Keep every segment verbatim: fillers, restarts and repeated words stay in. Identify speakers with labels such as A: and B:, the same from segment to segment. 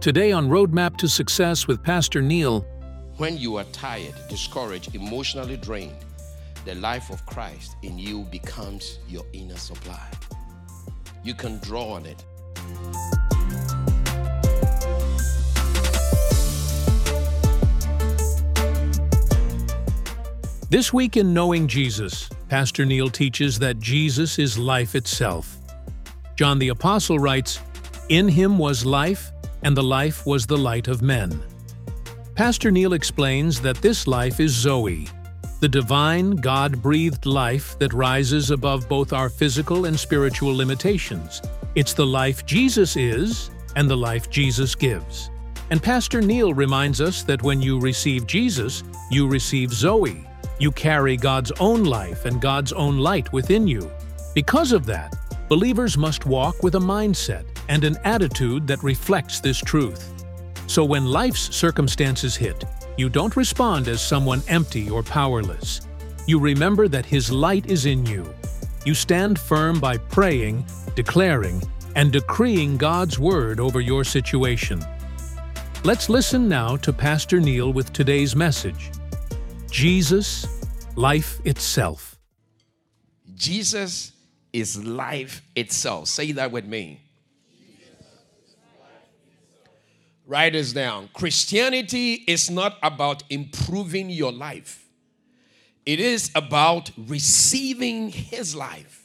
A: Today on Roadmap to Success with Pastor Neil.
B: When you are tired, discouraged, emotionally drained, the life of Christ in you becomes your inner supply. You can draw on it.
A: This week in Knowing Jesus, Pastor Neil teaches that Jesus is life itself. John the Apostle writes, "In him was life, and the life was the light of men." Pastor Neil explains that this life is Zoe, the divine, God-breathed life that rises above both our physical and spiritual limitations. It's the life Jesus is and the life Jesus gives. And Pastor Neil reminds us that when you receive Jesus, you receive Zoe. You carry God's own life and God's own light within you. Because of that, believers must walk with a mindset and an attitude that reflects this truth. So when life's circumstances hit, you don't respond as someone empty or powerless. You remember that His light is in you. You stand firm by praying, declaring, and decreeing God's word over your situation. Let's listen now to Pastor Neil with today's message. Jesus, life itself.
B: Jesus is life itself. Say that with me. Write this down. Christianity is not about improving your life. It is about receiving His life.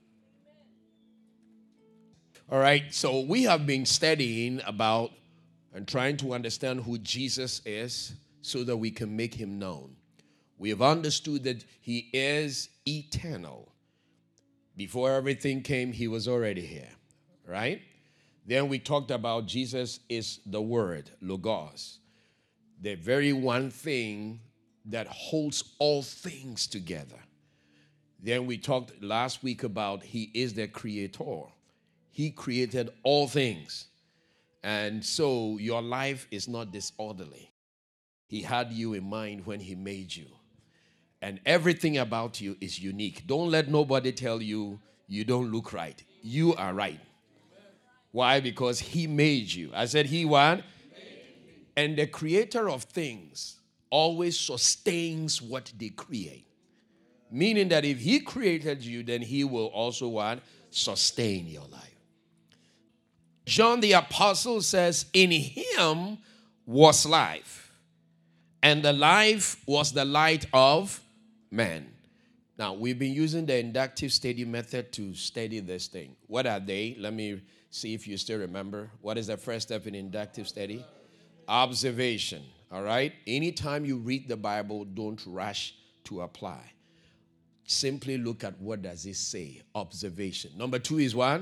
B: All right, so we have been studying about and trying to understand who Jesus is so that we can make Him known. We have understood that He is eternal. Before everything came, He was already here, right? Then we talked about Jesus is the Word, Logos, the very one thing that holds all things together. Then we talked last week about He is the Creator. He created all things. And so your life is not disorderly. He had you in mind when He made you. And everything about you is unique. Don't let nobody tell you you don't look right. You are right. Why? Because He made you. I said He what? And the creator of things always sustains what they create. Meaning that if He created you, then He will also what? Sustain your life. John the Apostle says, in Him was life, and the life was the light of man. Now, we've been using the inductive study method to study this thing. What are they? Let me see if you still remember. What is the first step in inductive study? Observation. All right? Anytime you read the Bible, don't rush to apply. Simply look at what does it say. Observation. Number two is what?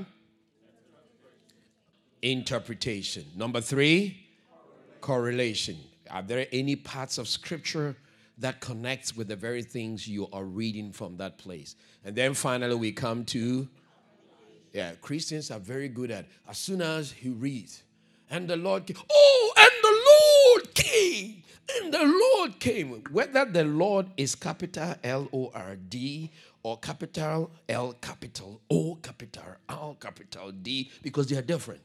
B: Interpretation. Number three, correlation. Are there any parts of Scripture that connects with the very things you are reading from that place? And then finally we come to, yeah, Christians are very good at, as soon as he reads, and the Lord came, oh, and the Lord came, and the Lord came. Whether the Lord is capital L O R D or capital L capital O capital R capital D, because they are different.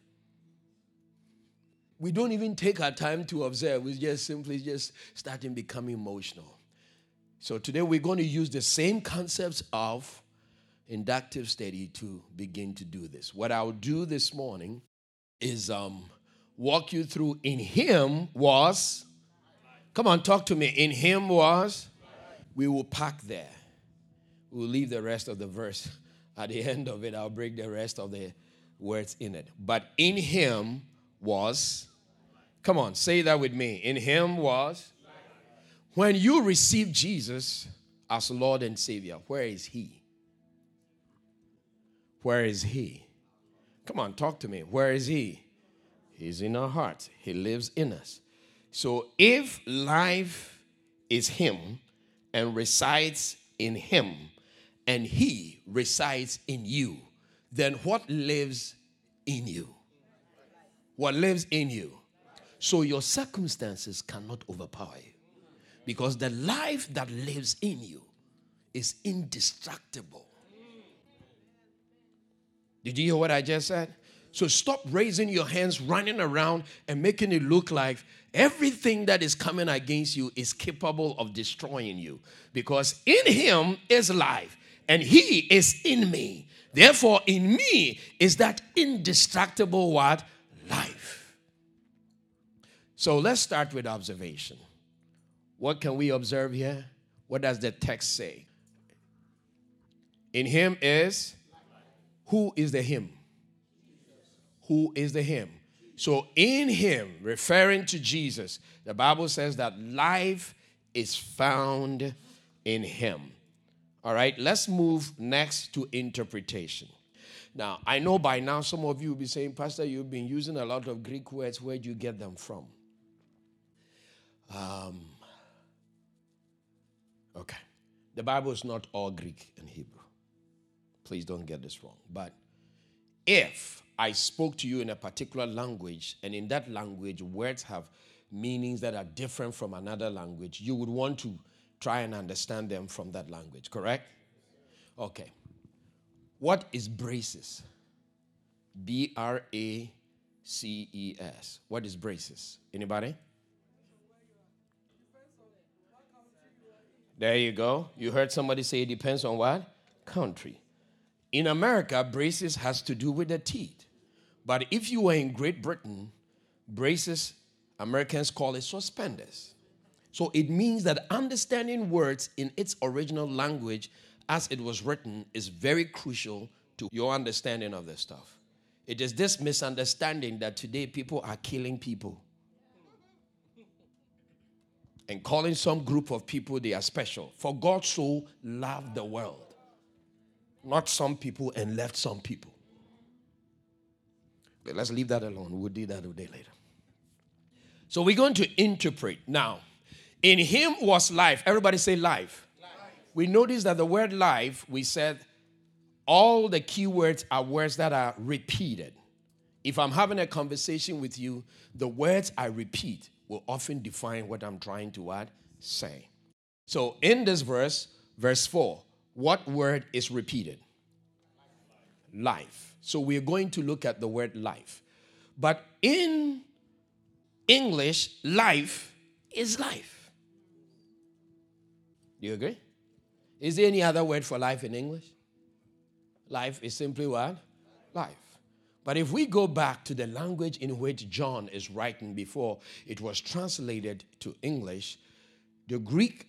B: We don't even take our time to observe. We just simply just starting becoming emotional. So today we're going to use the same concepts of inductive study to begin to do this. What I'll do this morning is um, walk you through in Him was, come on, talk to me. In Him was, we will park there. We'll leave the rest of the verse. At the end of it, I'll break the rest of the words in it. But in Him was, come on, say that with me. In Him was. When you receive Jesus as Lord and Savior, where is He? Where is He? Come on, talk to me. Where is He? He's in our hearts. He lives in us. So if life is Him and resides in Him and He resides in you, then what lives in you? What lives in you? So your circumstances cannot overpower you, because the life that lives in you is indestructible. Did you hear what I just said? So stop raising your hands, running around, and making it look like everything that is coming against you is capable of destroying you. Because in him is life, and he is in me. Therefore, in me is that indestructible what? Life. So let's start with observation. What can we observe here? What does the text say? In him is, who is the him? Who is the him? So in him, referring to Jesus, the Bible says that life is found in him. All right, let's move next to interpretation. Now, I know by now some of you will be saying, Pastor, you've been using a lot of Greek words. Where do you get them from? Um, okay. The Bible is not all Greek and Hebrew. Please don't get this wrong. But if I spoke to you in a particular language, and in that language, words have meanings that are different from another language, you would want to try and understand them from that language, correct? Okay. What is braces? B R A C E S. What is braces? Anybody? There you go. You heard somebody say it depends on what? Country. In America, braces has to do with the teeth. But if you were in Great Britain, braces, Americans call it suspenders. So it means that understanding words in its original language as it was written is very crucial to your understanding of the stuff. It is this misunderstanding that today people are killing people and calling some group of people they are special. For God so loved the world, not some people and left some people. But let's leave that alone. We'll do that a day later. So we're going to interpret. Now, in him was life. Everybody say life. Life. We noticed that the word life, we said all the key words are words that are repeated. If I'm having a conversation with you, the words I repeat will often define what I'm trying to what? Say. So in this verse, verse four, what word is repeated? Life. So we're going to look at the word life. But in English, life is life. Do you agree? Is there any other word for life in English? Life is simply what? Life. But if we go back to the language in which John is writing before it was translated to English, the Greek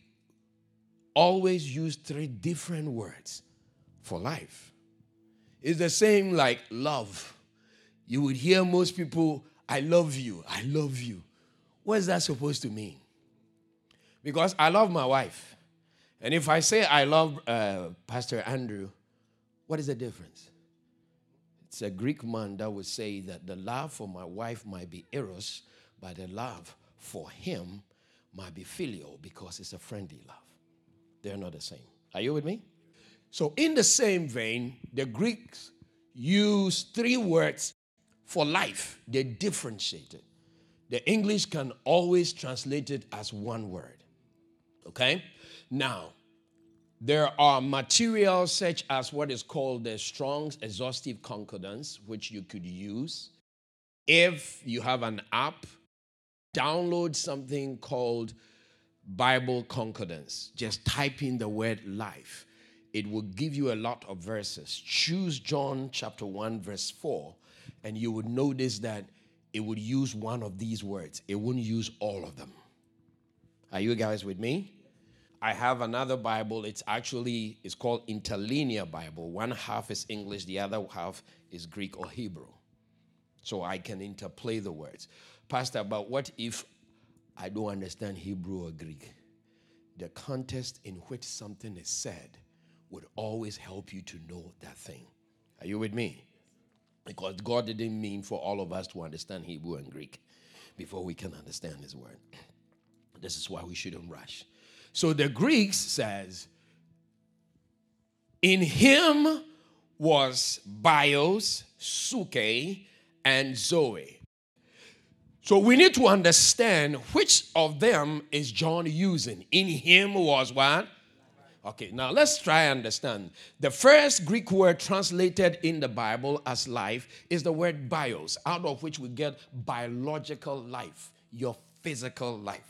B: always used three different words for life. It's the same like love. You would hear most people, I love you, I love you. What is that supposed to mean? Because I love my wife. And if I say I love uh, Pastor Andrew, what is the difference? It's a Greek man that would say that the love for my wife might be eros, but the love for him might be filial because it's a friendly love. They're not the same. Are you with me? So in the same vein, the Greeks use three words for life. They differentiate it. The English can always translate it as one word. Okay? Now, there are materials such as what is called the Strong's Exhaustive Concordance, which you could use. If you have an app, download something called Bible Concordance. Just type in the word life. It will give you a lot of verses. Choose John chapter one, verse four, and you would notice that it would use one of these words. It wouldn't use all of them. Are you guys with me? I have another Bible. It's actually, it's called Interlinear Bible. One half is English, the other half is Greek or Hebrew. So I can interplay the words. Pastor, but what if I don't understand Hebrew or Greek? The context in which something is said would always help you to know that thing. Are you with me? Because God didn't mean for all of us to understand Hebrew and Greek before we can understand his word. This is why we shouldn't rush. So the Greeks says, in him was bios, suke, and zoe. So we need to understand which of them is John using. In him was what? Okay, now let's try and understand. The first Greek word translated in the Bible as life is the word bios, out of which we get biological life, your physical life.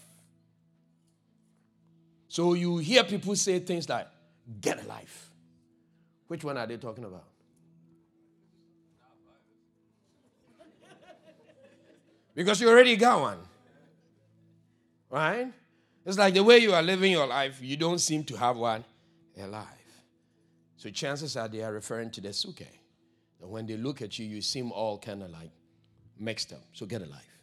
B: So you hear people say things like, get a life. Which one are they talking about? Because you already got one. Right? It's like the way you are living your life, you don't seem to have one, a life. So chances are they are referring to the suke. And when they look at you, you seem all kind of like mixed up. So get a life.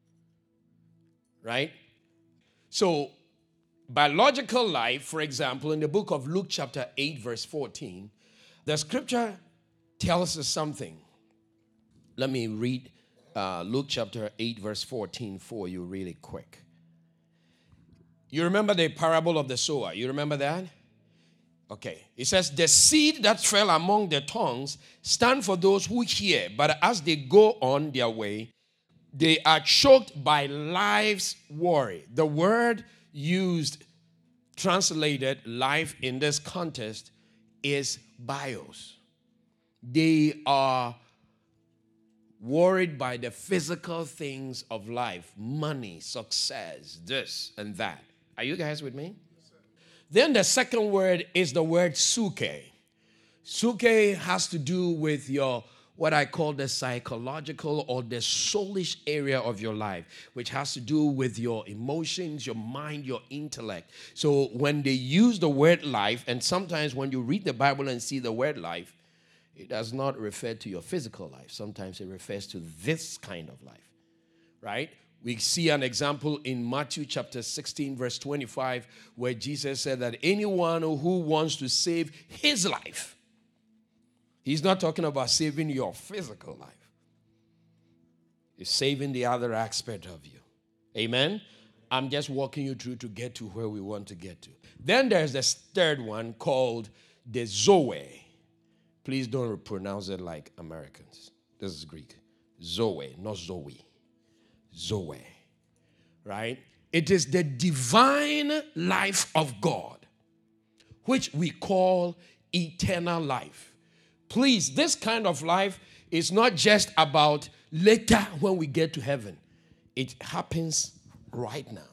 B: Right? So biological life, for example, in the book of Luke chapter eight, verse fourteen, the scripture tells us something. Let me read uh, Luke chapter eight, verse fourteen for you really quick. You remember the parable of the sower? You remember that? Okay. It says, the seed that fell among the tongues stand for those who hear, but as they go on their way, they are choked by life's worry. The word used, translated life in this context, is bios. They are worried by the physical things of life, money, success, this and that. Are you guys with me? Yes, then the second word is the word suke. Suke has to do with your, what I call the psychological or the soulish area of your life, which has to do with your emotions, your mind, your intellect. So when they use the word life, and sometimes when you read the Bible and see the word life, it does not refer to your physical life. Sometimes it refers to this kind of life, right? We see an example in Matthew chapter sixteen, verse twenty-five, where Jesus said that anyone who wants to save his life, he's not talking about saving your physical life. He's saving the other aspect of you. Amen? I'm just walking you through to get to where we want to get to. Then there's the third one called the Zoe. Please don't pronounce it like Americans. This is Greek. Zoe, not Zoe. Zoe. Right? It is the divine life of God, which we call eternal life. Please, this kind of life is not just about later when we get to heaven. It happens right now.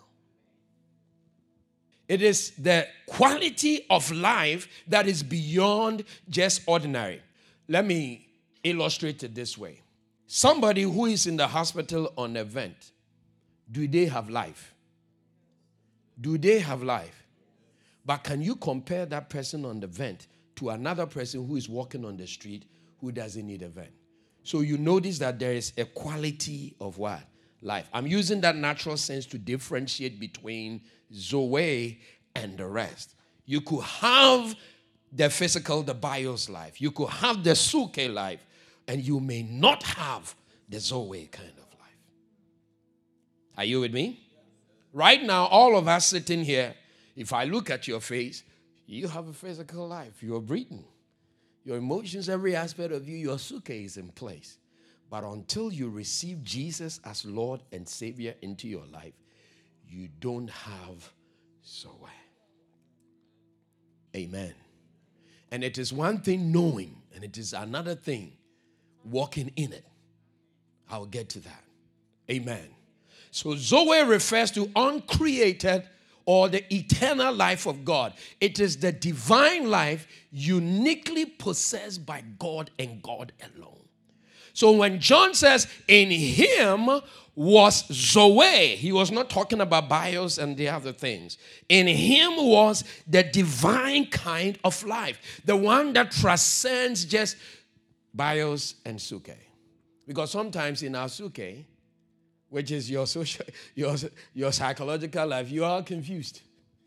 B: It is the quality of life that is beyond just ordinary. Let me illustrate it this way. Somebody who is in the hospital on a vent, do they have life? Do they have life? But can you compare that person on the vent to another person who is walking on the street who doesn't need a vent? So you notice that there is a quality of what? Life. I'm using that natural sense to differentiate between Zoe and the rest. You could have the physical, the bios life. You could have the suke life, and you may not have the Zoe kind of life. Are you with me? Right now, all of us sitting here, if I look at your face, you have a physical life. You're breathing. Your emotions, every aspect of you, your suke is in place. But until you receive Jesus as Lord and Savior into your life, you don't have Zoe. Amen. And it is one thing knowing, and it is another thing walking in it. I'll get to that. Amen. So Zoe refers to uncreated or the eternal life of God. It is the divine life uniquely possessed by God and God alone. So when John says, in him was Zoe, he was not talking about bios and the other things. In him was the divine kind of life, the one that transcends just bios and suke. Because sometimes in our suke, which is your social, your, your psychological life, you are confused.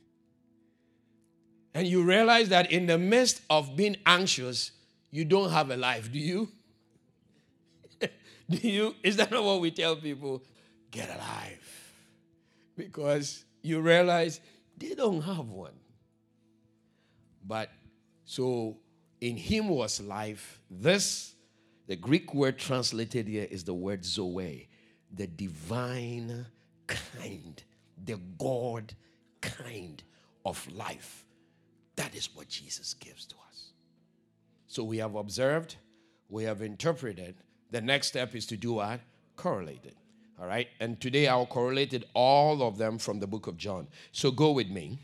B: And you realize that in the midst of being anxious, you don't have a life, do you? Do you? Is that not what we tell people? Get a life. Because you realize they don't have one. But so in him was life. This, the Greek word translated here is the word Zoe, the divine kind, the God kind of life That is what Jesus gives to us. So we have observed, we have interpreted. The next step is to do what? Correlate it. All right? And today I'll correlate it, all of them from the book of John. So go with me.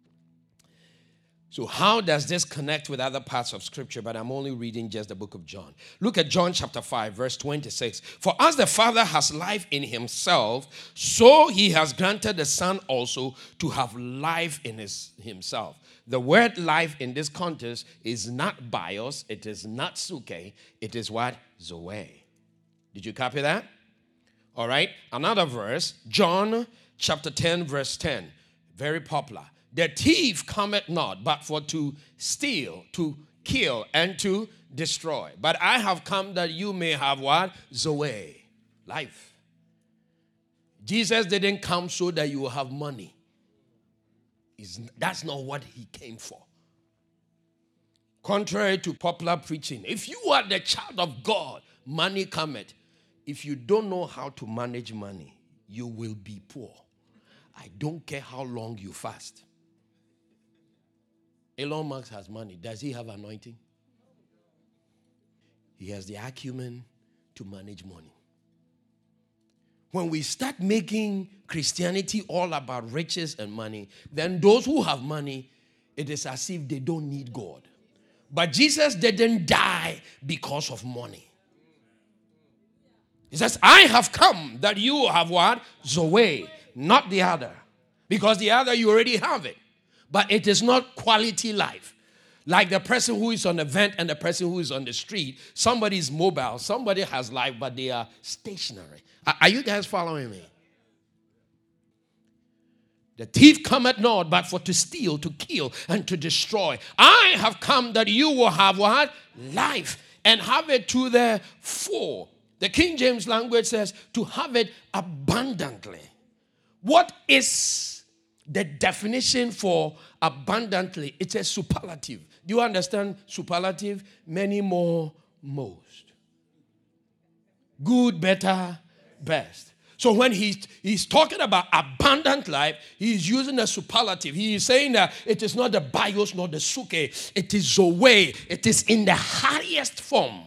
B: So how does this connect with other parts of Scripture? But I'm only reading just the book of John. Look at John chapter five, verse twenty-six. For as the Father has life in himself, so he has granted the Son also to have life in his, himself. The word life in this context is not bios, it is not suke, it is what? Zoe. Did you copy that? All right. Another verse, John chapter ten, verse ten. Very popular. The thief cometh not, but for to steal, to kill, and to destroy. But I have come that you may have what? Zoe. Life. Jesus didn't come so that you will have money. It's, that's not what he came for. Contrary to popular preaching, if you are the child of God, money cometh. If you don't know how to manage money, you will be poor. I don't care how long you fast. Elon Musk has money. Does he have anointing? He has the acumen to manage money. When we start making Christianity all about riches and money, then those who have money, it is as if they don't need God. But Jesus didn't die because of money. He says, I have come that you have what? Zoe, not the other. Because the other, you already have it. But it is not quality life. Like the person who is on a vent and the person who is on the street. Somebody is mobile. Somebody has life, but they are stationary. Are you guys following me? The thief cometh not, but for to steal, to kill, and to destroy. I have come that you will have what? Life. And have it to the full. The King James language says to have it abundantly. What is the definition for abundantly? It's a superlative. Do you understand superlative? Many, more, most. Good, better, best. So when he's, he's talking about abundant life, he's using a superlative. He is saying that it is not the bios, nor the suke. It is zoe. It is in the highest form.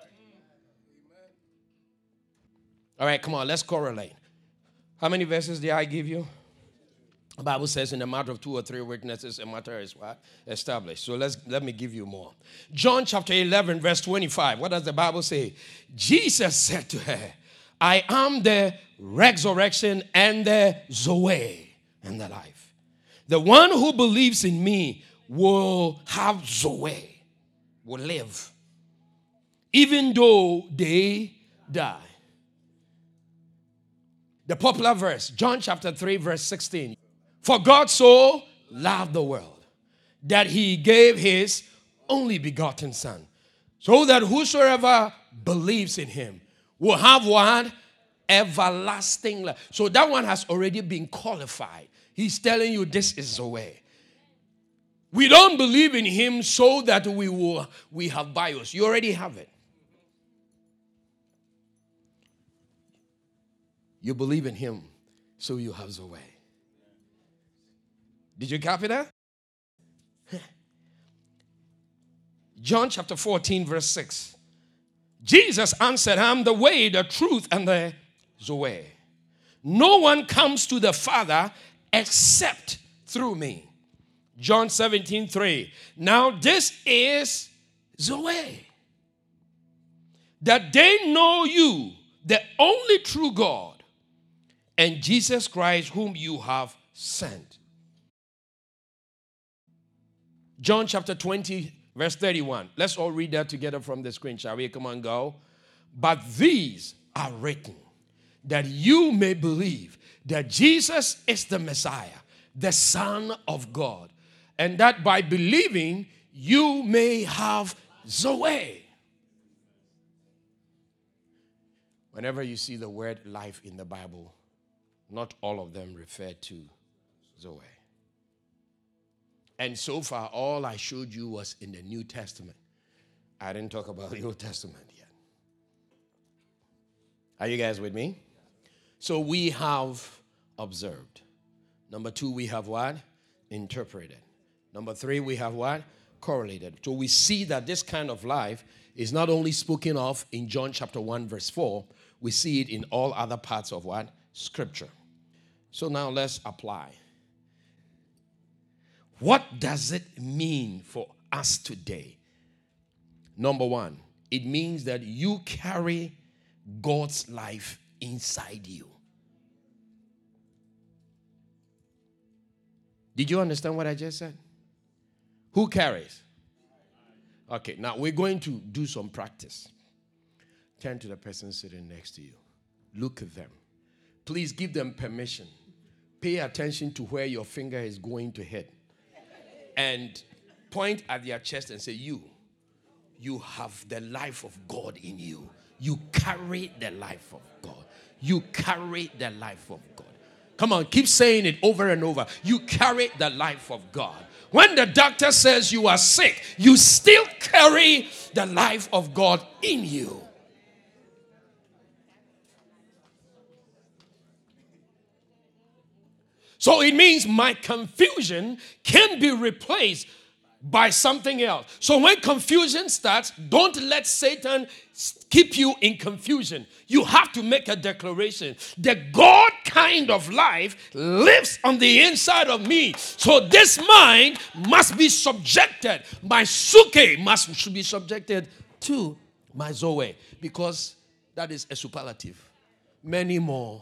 B: All right, come on, let's correlate. How many verses did I give you? The Bible says in the matter of two or three witnesses, a matter is what? Established. So let's let me give you more. John chapter eleven, verse twenty-five. What does the Bible say? Jesus said to her, I am the resurrection and the Zoe and the life. The one who believes in me will have Zoe, will live, even though they die. The popular verse, John chapter three, verse sixteen. For God so loved the world that he gave his only begotten Son, so that whosoever believes in him will have what? Everlasting life. So that one has already been qualified. He's telling you this is the way. We don't believe in him so that we will we have bios. You already have it. You believe in him, so you have the way. Did you copy that? John chapter fourteen, verse six. Jesus answered, I am the way, the truth, and the Zoe. No one comes to the Father except through me. John seventeen, three. Now this is Zoe, that they know you, the only true God, and Jesus Christ whom you have sent. John chapter twenty, verse thirty-one. Let's all read that together from the screen, shall we? Come on, go. But these are written that you may believe that Jesus is the Messiah, the Son of God, and that by believing you may have Zoe. Whenever you see the word life in the Bible, not all of them refer to Zoe. And so far, all I showed you was in the New Testament. I didn't talk about the Old Testament yet. Are you guys with me? So we have observed. Number two, we have what? Interpreted. Number three, we have what? Correlated. So we see that this kind of life is not only spoken of in John chapter one, verse four, we see it in all other parts of what? Scripture. So now let's apply. What does it mean for us today? Number one, it means that you carry God's life inside you. Did you understand what I just said? Who carries? Okay, now we're going to do some practice. Turn to the person sitting next to you. Look at them. Please give them permission. Pay attention to where your finger is going to hit. And point at their chest and say, you, you have the life of God in you. You carry the life of God. You carry the life of God. Come on, keep saying it over and over. You carry the life of God. When the doctor says you are sick, you still carry the life of God in you. So it means my confusion can be replaced by something else. So when confusion starts, don't let Satan keep you in confusion. You have to make a declaration. The God kind of life lives on the inside of me. So this mind must be subjected. My suke must should be subjected to my zoe, because that is a superlative. Many more.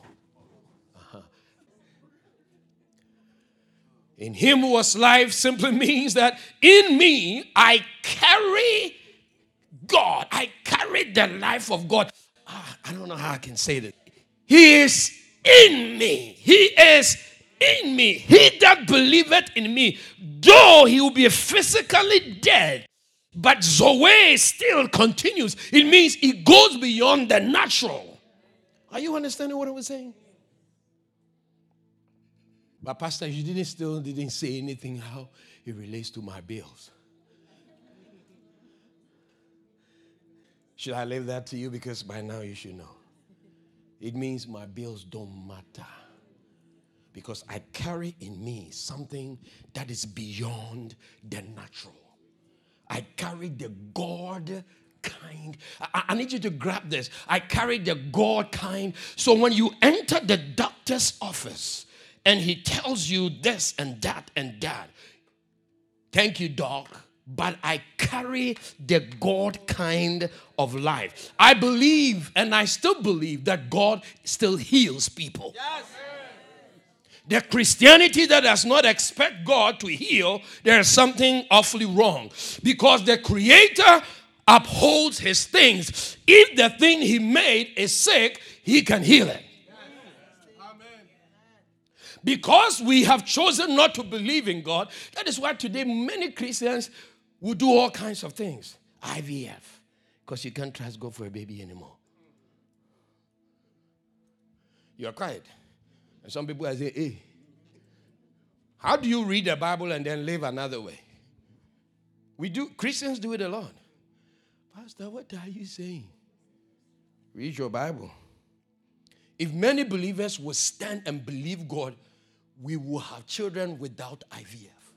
B: In him was life simply means that in me I carry God. I carry the life of God. Ah, I don't know how I can say that. He is in me. He is in me. He that believeth in me, though he will be physically dead, but Zoe still continues. It means it goes beyond the natural. Are you understanding what I was saying? But Pastor, you didn't still didn't say anything how it relates to my bills. Should I leave that to you? Because by now you should know. It means my bills don't matter. Because I carry in me something that is beyond the natural. I carry the God kind. I, I need you to grab this. I carry the God kind. So when you enter the doctor's office, and he tells you this and that and that. Thank you, doc, but I carry the God kind of life. I believe, and I still believe, that God still heals people. Yes. The Christianity that does not expect God to heal, there is something awfully wrong. Because the Creator upholds his things. If the thing he made is sick, he can heal it. Because we have chosen not to believe in God, that is why today many Christians will do all kinds of things. I V F, because you can't trust God for a baby anymore. You are quiet. And some people are saying, hey, how do you read the Bible and then live another way? We do, Christians do it a lot. Pastor, what are you saying? Read your Bible. If many believers will stand and believe God, we will have children without I V F.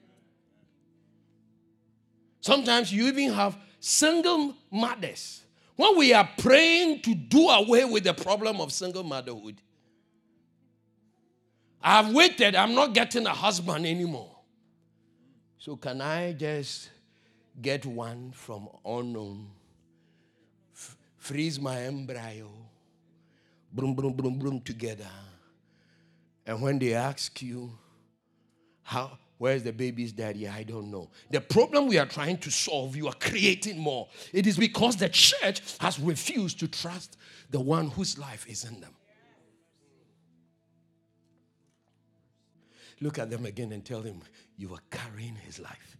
B: Sometimes you even have single mothers. When we are praying to do away with the problem of single motherhood, I've waited, I'm not getting a husband anymore. So can I just get one from unknown, f- freeze my embryo, boom, boom, boom, boom together. And when they ask you, how, where's the baby's daddy? I don't know. The problem we are trying to solve, you are creating more. It is because the church has refused to trust the one whose life is in them. Look at them again and tell them, you are carrying his life.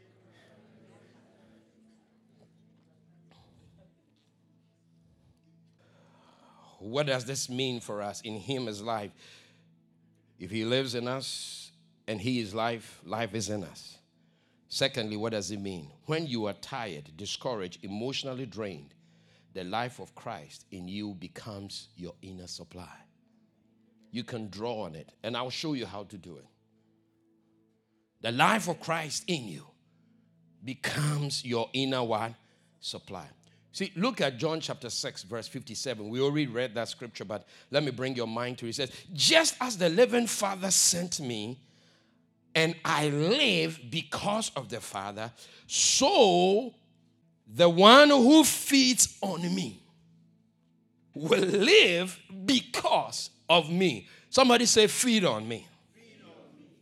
B: What does this mean for us? In him is life. If he lives in us and he is life, life is in us. Secondly, what does it mean? When you are tired, discouraged, emotionally drained, the life of Christ in you becomes your inner supply. You can draw on it, and I'll show you how to do it. The life of Christ in you becomes your inner what? Supply. See, look at John chapter six, verse fifty-seven. We already read that scripture, but let me bring your mind to it. It says, just as the living Father sent me, and I live because of the Father, so the one who feeds on me will live because of me. Somebody say, feed on me. Feed on me.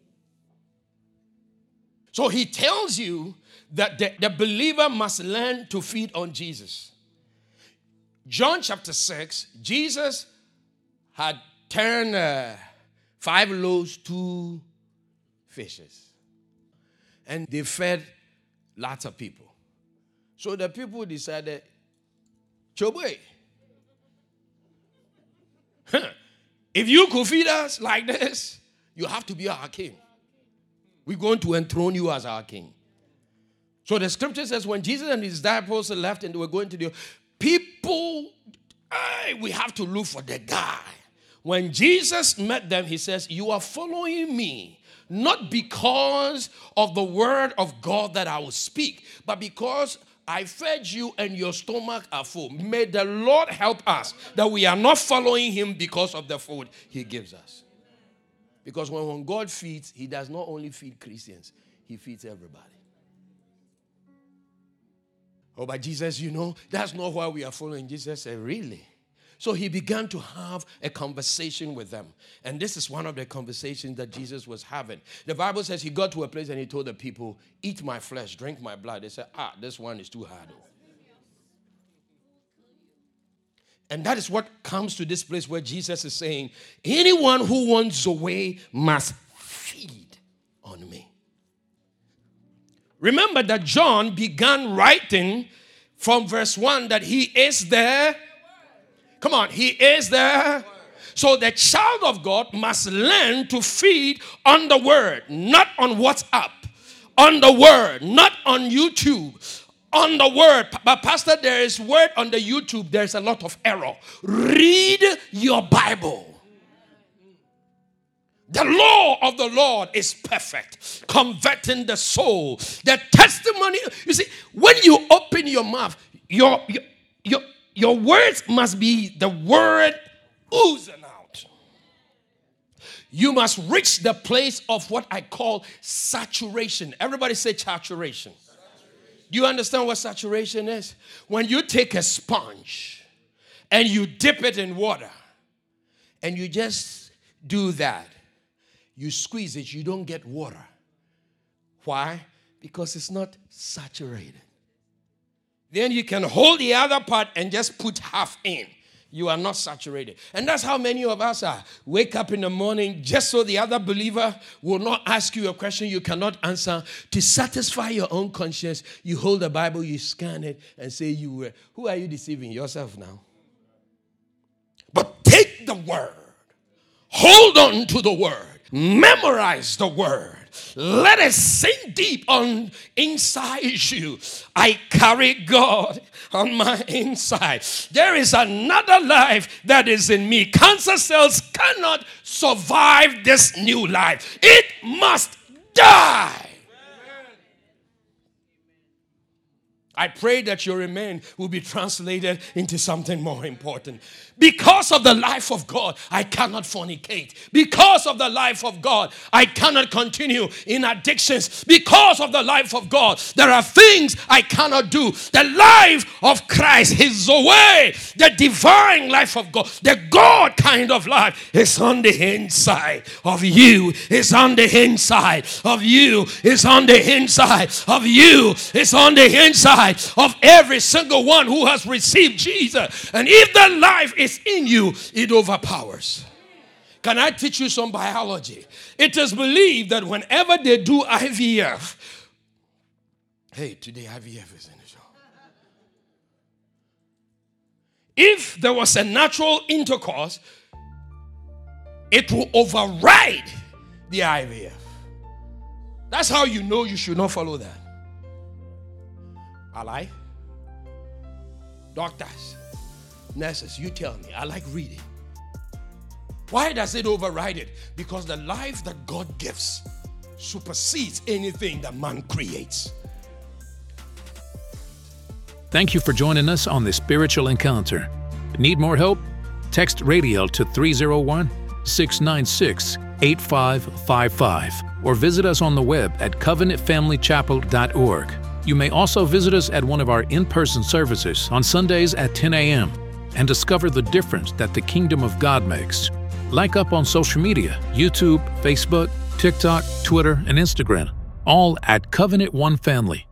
B: So he tells you that the, the believer must learn to feed on Jesus. John chapter six, Jesus had turned uh, five loaves, two fishes. And they fed lots of people. So the people decided, Choboy, if you could feed us like this, you have to be our king. We're going to enthrone you as our king. So the scripture says when Jesus and his disciples left and they were going to the people, hey, we have to look for the guy. When Jesus met them, he says, you are following me, not because of the word of God that I will speak, but because I fed you and your stomach are full. May the Lord help us that we are not following him because of the food he gives us. Because when, when God feeds, he does not only feed Christians, he feeds everybody. Oh, but Jesus, you know, that's not why we are following. Jesus said, really? So he began to have a conversation with them. And this is one of the conversations that Jesus was having. The Bible says he got to a place and he told the people, eat my flesh, drink my blood. They said, ah, this one is too hard. And that is what comes to this place where Jesus is saying, anyone who wants the way must feed on me. Remember that John began writing from verse one that he is there. Come on, he is there. So the child of God must learn to feed on the word, not on WhatsApp, on the word, not on YouTube, on the word. But Pastor, there is word on the YouTube, there's a lot of error. Read your Bible. The law of the Lord is perfect, converting the soul. The testimony, you see, when you open your mouth, your, your, your, your words must be the word oozing out. You must reach the place of what I call saturation. Everybody say saturation. Do you understand what saturation is? When you take a sponge and you dip it in water and you just do that, you squeeze it, you don't get water. Why? Because it's not saturated. Then you can hold the other part and just put half in. You are not saturated. And that's how many of us are. Wake up in the morning just so the other believer will not ask you a question you cannot answer. To satisfy your own conscience, you hold the Bible, you scan it, and say you were. Who are you deceiving? Yourself now. But take the word. Hold on to the word. Memorize the word. Let it sink deep on inside you. I carry God on my inside. There is another life that is in me. Cancer cells cannot survive this new life. It must die. I pray that your remain will be translated into something more important. Because of the life of God, I cannot fornicate. Because of the life of God, I cannot continue in addictions. Because of the life of God, there are things I cannot do. The life of Christ is the way. The divine life of God, the God kind of life is on the inside of you. Is on the inside of you. Is on the inside of you. Is on the inside of every single one who has received Jesus. And if the life is in you, it overpowers. Can I teach you some biology? It is believed that whenever they do I V F, hey, today I V F is in the show. If there was a natural intercourse, it will override the I V F. That's how you know you should not follow that. I like doctors, nurses, you tell me. I like reading. Why does it override it? Because the life that God gives supersedes anything that man creates.
A: Thank you for joining us on this spiritual encounter. Need more help? Text RADIAL to three oh one, six nine six, eight five five five or visit us on the web at covenant family chapel dot org. You may also visit us at one of our in-person services on Sundays at ten a.m. and discover the difference that the kingdom of God makes. Like up on social media, YouTube, Facebook, TikTok, Twitter, and Instagram, all at Covenant One Family.